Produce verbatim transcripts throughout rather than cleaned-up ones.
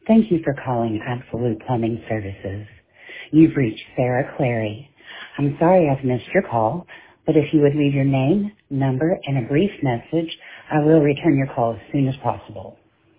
Thank you for calling Absolute Plumbing Services. You've reached Sarah Clary. I'm sorry I've missed your call, but if you would leave your name, number, and a brief message, I will return your call as soon as possible.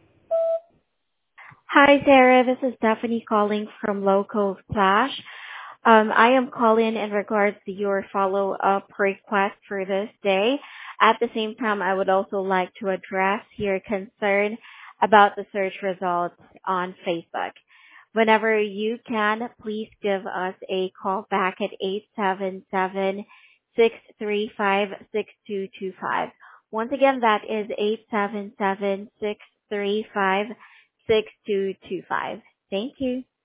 Hi, Sarah. This is Stephanie calling from Local Flash. Um, I am calling in regards to your follow-up request for this day. At the same time, I would also like to address your concern about the search results on Facebook. Whenever you can, please give us a call back at eight seven seven, six three five, six two two five. Once again, that is eight seven seven, six three five, six two two five. Thank you.